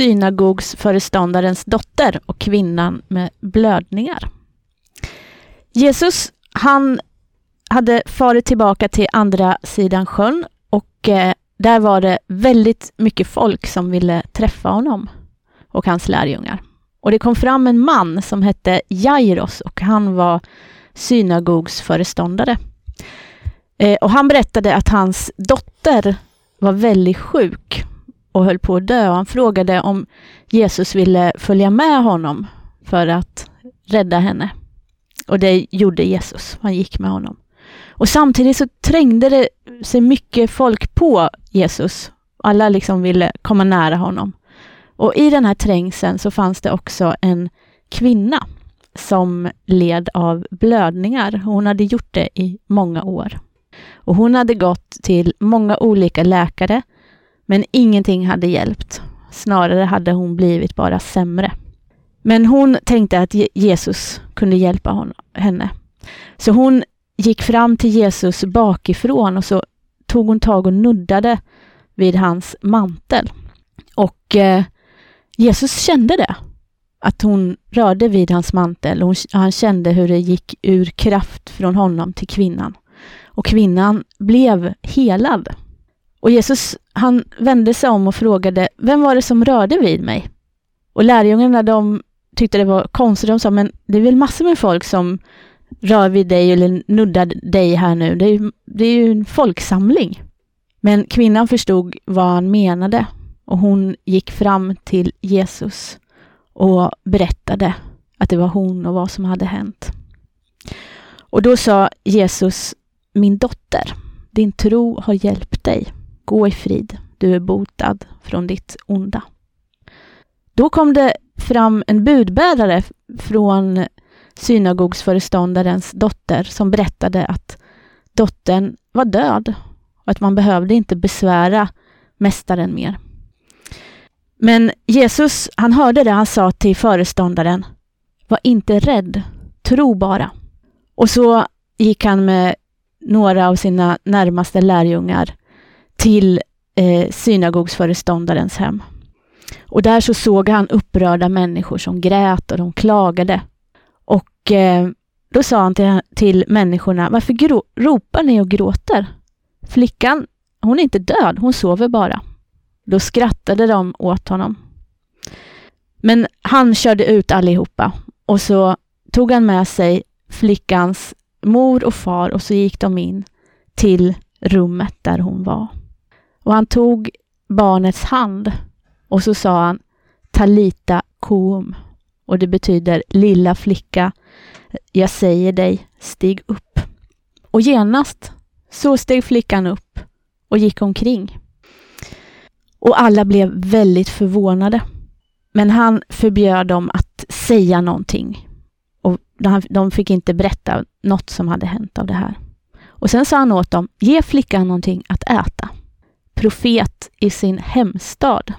synagogsföreståndarens dotter och kvinnan med blödningar. Jesus, han hade farit tillbaka till andra sidan sjön och där var det väldigt mycket folk som ville träffa honom och hans lärjungar. Och det kom fram en man som hette Jairus och han var synagogsföreståndare. Och han berättade att hans dotter var väldigt sjuk och höll på att dö. Och han frågade om Jesus ville följa med honom för att rädda henne. Och det gjorde Jesus. Han gick med honom. Och samtidigt så trängde det sig mycket folk på Jesus. Alla liksom ville komma nära honom. Och i den här trängseln så fanns det också en kvinna som led av blödningar. Hon hade gjort det i många år. Och hon hade gått till många olika läkare, men ingenting hade hjälpt. Snarare hade hon blivit bara sämre. Men hon tänkte att Jesus kunde hjälpa henne. Så hon gick fram till Jesus bakifrån och så tog hon tag och nuddade vid hans mantel. Och Jesus kände det. Att hon rörde vid hans mantel och han kände hur det gick ur kraft från honom till kvinnan. Och kvinnan blev helad. Och Jesus, han vände sig om och frågade, vem var det som rörde vid mig? Och lärjungarna, de tyckte det var konstigt. De sa, men det är väl massor med folk som rör vid dig eller nuddar dig här nu. Det är ju en folksamling. Men kvinnan förstod vad han menade. Och hon gick fram till Jesus och berättade att det var hon och vad som hade hänt. Och då sa Jesus, min dotter, din tro har hjälpt dig. Gå i frid, du är botad från ditt onda. Då kom det fram en budbärare från synagogsföreståndarens dotter som berättade att dottern var död och att man behövde inte besvära mästaren mer. Men Jesus, han hörde det, han sa till föreståndaren, var inte rädd, tro bara. Och så gick han med några av sina närmaste lärjungar till synagogsföreståndarens hem. Och där så såg han upprörda människor som grät och de klagade. Och då sa han till människorna, varför ropar ni och gråter? Flickan, hon är inte död, hon sover bara. Då skrattade de åt honom. Men han körde ut allihopa och så tog han med sig flickans mor och far och så gick de in till rummet där hon var. Och han tog barnets hand och så sa han Talita koum. Och det betyder lilla flicka, jag säger dig, stig upp. Och genast så steg flickan upp och gick omkring. Och alla blev väldigt förvånade. Men han förbjöd dem att säga någonting. Och de fick inte berätta något som hade hänt av det här. Och sen sa han åt dem, ge flickan någonting att äta. Profet i sin hemstad.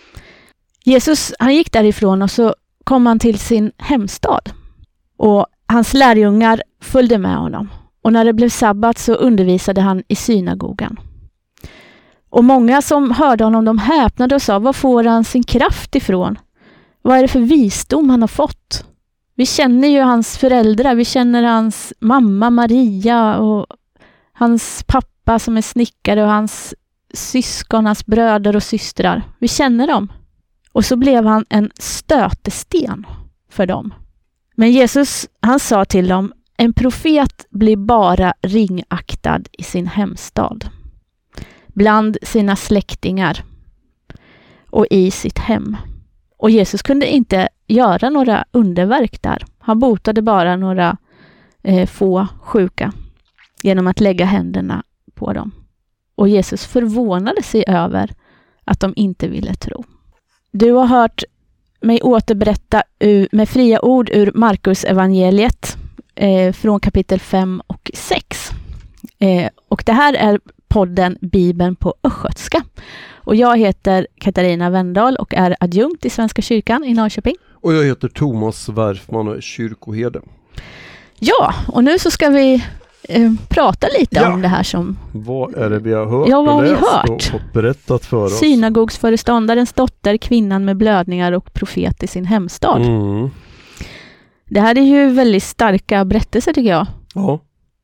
Jesus, han gick därifrån och så kom han till sin hemstad. Och hans lärjungar följde med honom. Och när det blev sabbat så undervisade han i synagogan. Och många som hörde honom, de häpnade och sa, var får han sin kraft ifrån? Vad är det för visdom han har fått? Vi känner ju hans föräldrar, vi känner hans mamma Maria och hans pappa som är snickare och hans syskon, hans bröder och systrar. Vi känner dem. Och så blev han en stötesten för dem. Men Jesus, han sa till dem, en profet blir bara ringaktad i sin hemstad, bland sina släktingar och i sitt hem. Och Jesus kunde inte göra några underverk där. Han botade bara några få sjuka genom att lägga händerna på dem. Och Jesus förvånade sig över att de inte ville tro. Du har hört mig återberätta med fria ord ur Markus evangeliet från kapitel 5 och 6. Och det här är podden Bibeln på östgötska. Och jag heter Katarina Wendahl och är adjunkt i Svenska kyrkan i Norrköping. Och jag heter Thomas Werfman och är kyrkoherde. Ja, och nu så ska vi prata lite om det här som... Vad är det vi har hört vad och vi läst hört? och fått berättat för oss? Synagogsföreståndarens dotter, kvinnan med blödningar och profet i sin hemstad. Det här är ju väldigt starka berättelser tycker jag. Ja.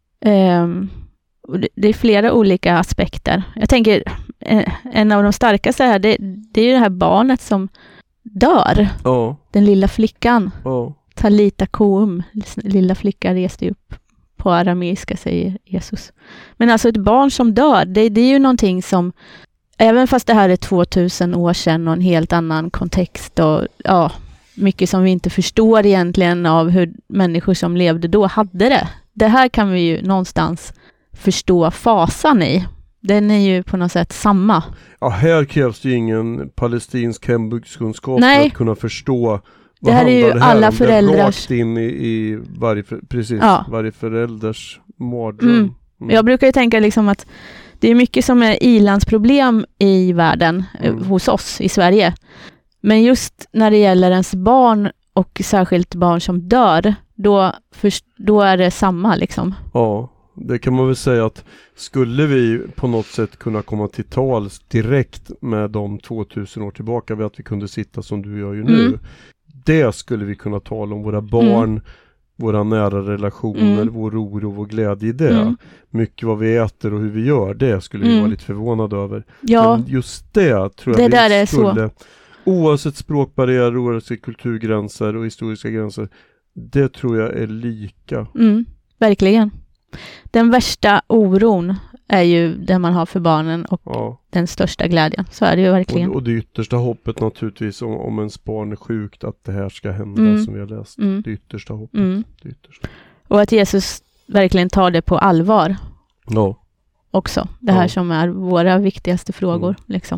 Det är flera olika aspekter. Jag tänker, en av de starkaste här, det är ju det här barnet som dör. Ja. Den lilla flickan. Ja. Talita koum. Lilla flickan reste upp på arameiska, säger Jesus. Men alltså ett barn som dör, det är ju någonting som, även fast det här är 2000 år sedan och en helt annan kontext och ja, mycket som vi inte förstår egentligen av hur människor som levde då hade det. Det här kan vi ju någonstans förstå fasan i. Den är ju på något sätt samma. Ja, här krävs det ju ingen palestinsk hembygdskunskap Nej. för att kunna förstå. Det här är ju alla föräldrars... Rakt in i varje förälders mardröm. Jag brukar ju tänka liksom att det är mycket som är ilandsproblem i världen, hos oss i Sverige. Men just när det gäller ens barn och särskilt barn som dör, då är det samma liksom. Ja, det kan man väl säga att skulle vi på något sätt kunna komma till tals direkt med de 2000 år tillbaka vid att vi kunde sitta som du gör ju nu. Det skulle vi kunna tala om våra barn, våra nära relationer, vår oro och vår glädje i det. Mycket vad vi äter och hur vi gör, det skulle vi vara lite förvånade över. Ja. Men just det tror jag det vi skulle, oavsett språkbarriär, oavsett kulturgränser och historiska gränser, det tror jag är lika. Verkligen. Den värsta oron är ju den man har för barnen och den största glädjen. Så är det ju verkligen. Och det yttersta hoppet naturligtvis om ens barn är sjukt, att det här ska hända som vi har läst. Det yttersta hoppet. Det yttersta. Och att Jesus verkligen tar det på allvar. Ja. Också. Det här som är våra viktigaste frågor. Liksom.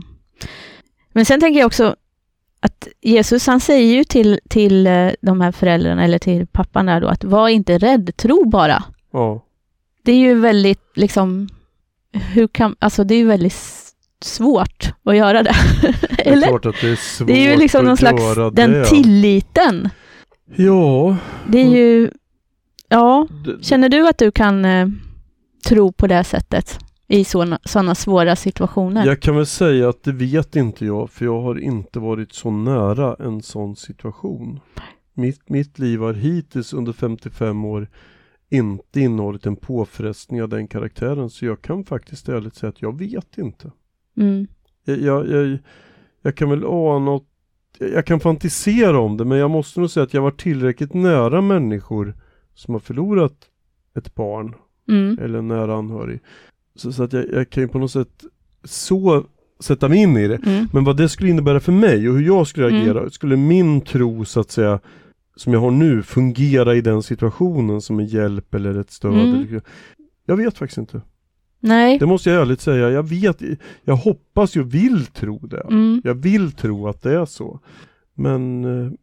Men sen tänker jag också att Jesus, han säger ju till de här föräldrarna eller till pappan där då, att var inte rädd, tro bara. Ja. Det är ju väldigt liksom, det är ju väldigt svårt att göra det. Det är klart att det är svårt. Det är ju liksom någon slags den tilliten. Ja. Det är ju, känner du att du kan tro på det sättet i sådana svåra situationer? Jag kan väl säga att det vet inte jag, för jag har inte varit så nära en sån situation. Mitt liv har hittills under 55 år inte innehållit en påfrestning av den karaktären, så jag kan faktiskt ärligt säga att jag vet inte. Jag kan väl ana, jag kan fantisera om det, men jag måste nog säga att jag var tillräckligt nära människor som har förlorat ett barn eller en nära anhörig. Så att jag kan ju på något sätt så sätta mig in i det. Men vad det skulle innebära för mig och hur jag skulle agera, skulle min tro så att säga som jag har nu fungera i den situationen som en hjälp eller ett stöd. Jag vet faktiskt inte. Nej. Det måste jag ärligt säga. Jag hoppas och vill tro det. Jag vill tro att det är så. Men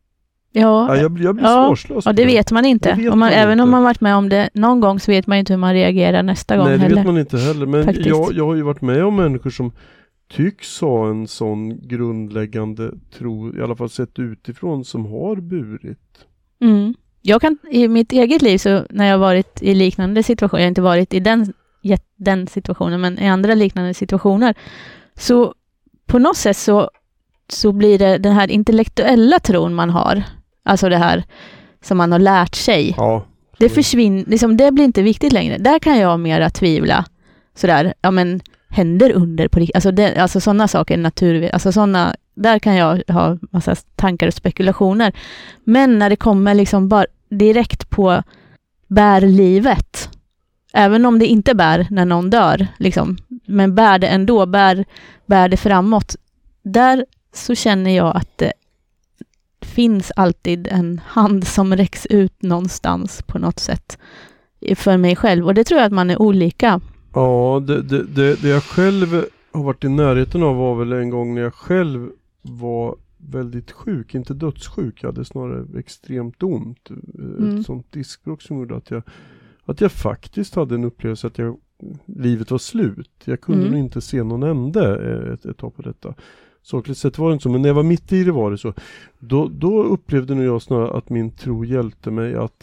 jag blir svarslös. Ja, det vet man inte. Även om man varit med om det någon gång, så vet man inte hur man reagerar nästa gång heller. Nej, det vet man inte heller. Men jag har ju varit med om människor som tycks ha en sån grundläggande tro, i alla fall sett utifrån, som har burit. Jag kan i mitt eget liv, så när jag varit i liknande situationer, jag har inte varit i den situationen, men i andra liknande situationer, så på något sätt så blir det den här intellektuella tron man har, alltså det här som man har lärt sig, det försvinner, liksom, det blir inte viktigt längre. Där kan jag mera tvivla sådär, händer under på riktigt, alltså sådana saker, alltså sådana, där kan jag ha massa tankar och spekulationer. Men när det kommer liksom bara direkt på bär livet, även om det inte bär när någon dör liksom, men bär det ändå, bär det framåt, där så känner jag att det finns alltid en hand som räcks ut någonstans på något sätt för mig själv, och det tror jag att man är olika. Ja, det jag själv har varit i närheten av var väl en gång när jag själv var väldigt sjuk, inte dödssjuk, jag hade snarare extremt ont, ett sånt diskbråck som gjorde att jag faktiskt hade en upplevelse att livet var slut. Jag kunde nog inte se någon ände ett tag på detta. Sakligt sett var det inte så, men när jag var mitt i det var det så. Då upplevde nog jag snarare att min tro hjälpte mig att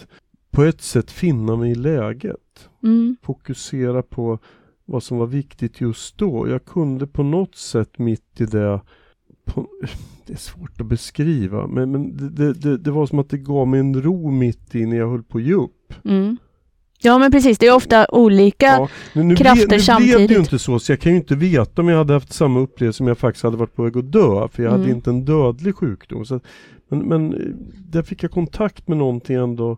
på ett sätt finna mig i läget. Fokusera på vad som var viktigt just då. Jag kunde på något sätt mitt i det, det är svårt att beskriva, men det var som att det gav mig en ro mitt i när jag höll på att ge upp. Ja, men precis. Det är ofta olika krafter samtidigt. Nu blev det ju inte så jag kan ju inte veta om jag hade haft samma upplevelse som jag faktiskt hade varit på väg att dö. För jag hade inte en dödlig sjukdom. Så, men där fick jag kontakt med någonting ändå.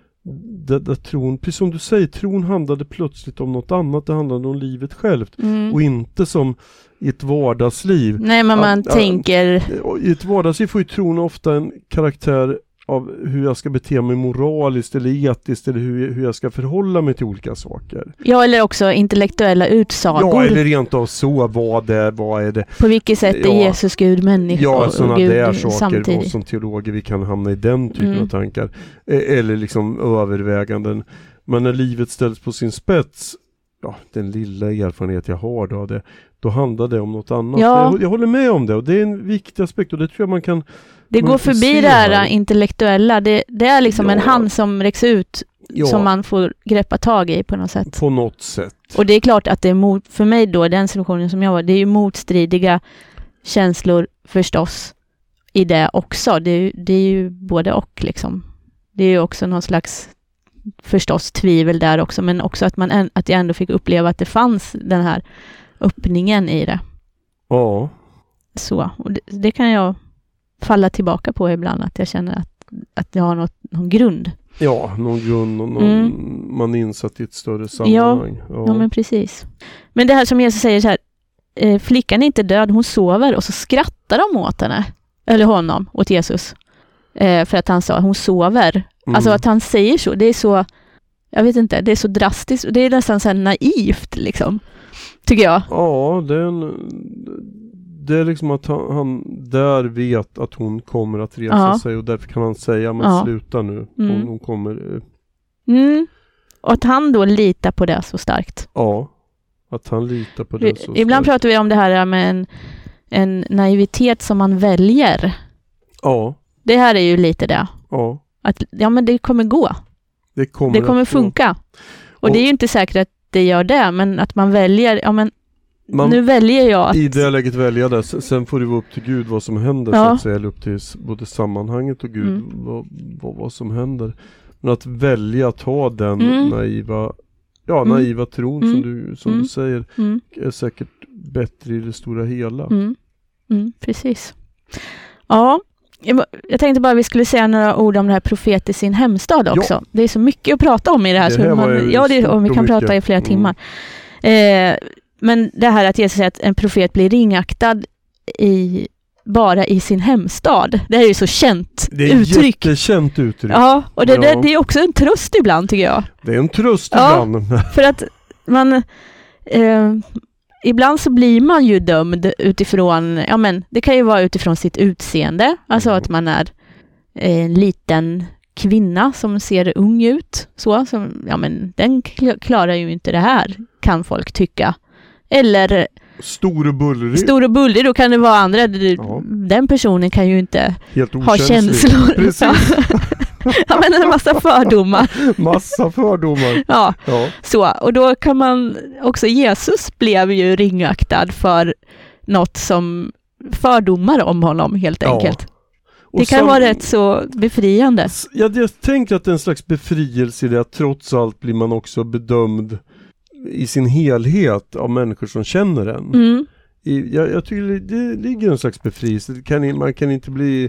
Där tron, precis som du säger, tron handlade plötsligt om något annat. Det handlade om livet självt. Och inte som i ett vardagsliv. Nej, men man tänker... I ett vardagsliv får ju tron ofta en karaktär av hur jag ska bete mig moraliskt eller etiskt, eller hur jag ska förhålla mig till olika saker. Ja, eller också intellektuella utsagor. Ja, eller rent av så, vad är det? På vilket sätt är Jesus Gud människa? Ja, sådana där saker. Samtidigt. Och som teologer vi kan hamna i den typen av tankar. Eller liksom överväganden. Men när livet ställs på sin spets, den lilla erfarenhet jag har då av det, då handlar det om något annat. Ja. Jag håller med om det, och det är en viktig aspekt, och det tror jag man kan... Det går förbi det här intellektuella. Det är liksom en hand som räcks ut som man får greppa tag i på något sätt. På något sätt. Och det är klart att det är för mig då, den situationen som jag var, det är ju motstridiga känslor förstås i det också. Det är ju både och liksom. Det är ju också någon slags förstås tvivel där också, men också att jag ändå fick uppleva att det fanns den här öppningen i det. Ja. Så, och det kan jag falla tillbaka på ibland, att jag känner att jag har någon grund. Ja, någon grund och man är insatt i ett större sammanhang. Ja, men precis. Men det här som Jesus säger så här, flickan är inte död, hon sover, och så skrattar de åt henne, eller honom, åt Jesus. För att han sa, hon sover. Alltså att han säger så, det är så, jag vet inte, det är så drastiskt, det är nästan så här naivt liksom, tycker jag. Ja, det är liksom att han där vet att hon kommer att resa sig, och därför kan han säga, men sluta nu, hon kommer. Och att han då litar på det så starkt. Ja, att han litar på det så starkt. Ibland pratar vi om det här med en naivitet som man väljer. Ja. Det här är ju lite det. Ja. Att, men det kommer gå. Det kommer funka. Och det är ju inte säkert att det gör det, men att man väljer, nu väljer jag att... I det läget välja det. Sen får det vara upp till Gud vad som händer, så att säga, eller upp till både sammanhanget och Gud vad som händer. Men att välja att ha den naiva tron som du säger är säkert bättre i det stora hela. Precis. Ja, jag tänkte bara vi skulle säga några ord om det här profet i sin hemstad också. Ja. Det är så mycket att prata om i det här. Och vi kan prata i flera timmar. Men det här att Jesus säger att en profet blir ringaktad bara i sin hemstad. Det här är ju så känt uttryck. Det är jättekänt uttryck. Ja, och det är också en tröst ibland, tycker jag. Det är en tröst ibland. För att man... ibland så blir man ju dömd utifrån... det kan ju vara utifrån sitt utseende. Alltså att man är en liten kvinna som ser ung ut. Den klarar ju inte det här, kan folk tycka. Eller stor och bullrig, då kan det vara andra. Den personen kan ju inte ha känslor. Precis. En massa fördomar. Ja. Så, och då kan man också, Jesus blev ju ringaktad för något som fördomar om honom helt enkelt. Det kan vara rätt så befriande. Jag tänker att det är en slags befrielse i det, att trots allt blir man också bedömd i sin helhet av människor som känner en. Jag tycker det ligger en slags befrielse. Man kan inte bli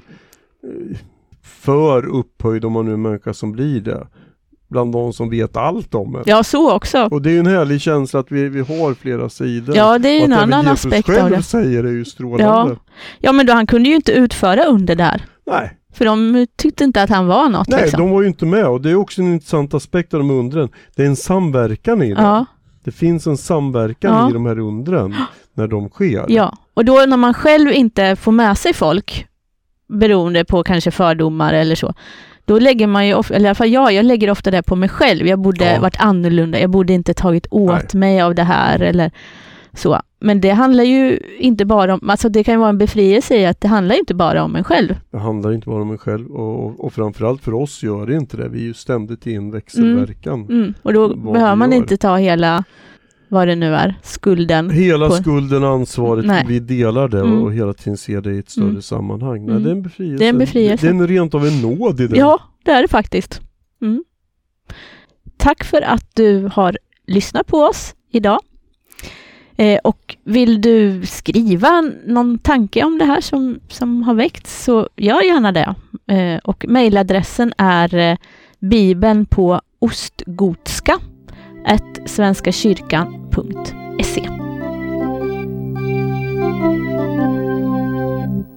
för upphöjd om man nu är en människa som blir det. Bland de som vet allt om en. Ja, så också. Och det är ju en härlig känsla att vi har flera sidor. Ja, det är en annan aspekt av det. Säger det är ju strålande. Ja, men då han kunde ju inte utföra under där. Nej. För de tyckte inte att han var något. Nej, de var ju inte med. Och det är också en intressant aspekt av de undren. Det är en samverkan i det. Ja. Det finns en samverkan i de här undren när de sker. Ja, och då när man själv inte får med sig folk, beroende på kanske fördomar eller så, då lägger man ju, eller i alla fall jag lägger ofta det på mig själv. Jag borde varit annorlunda, jag borde inte tagit åt mig av det här, eller Så. Men det handlar ju inte bara om, alltså det kan ju vara en befrielse i att det handlar inte bara om en själv. Det handlar inte bara om en själv och framförallt för oss gör det inte det. Vi är ju ständigt i en växelverkan. Och då behöver man inte ta hela, vad det nu är, skulden. Hela skulden, ansvaret, vi delar det och hela tiden ser det i ett större sammanhang. Nej, det är en befrielse. Det är en befrielse. Det är rent av en nåd i det. Ja, det är det faktiskt. Tack för att du har lyssnat på oss idag. Och vill du skriva någon tanke om det här som har väckts, så gör gärna det. Och mejladressen är bibeln på ostgotska @svenskakyrkan.se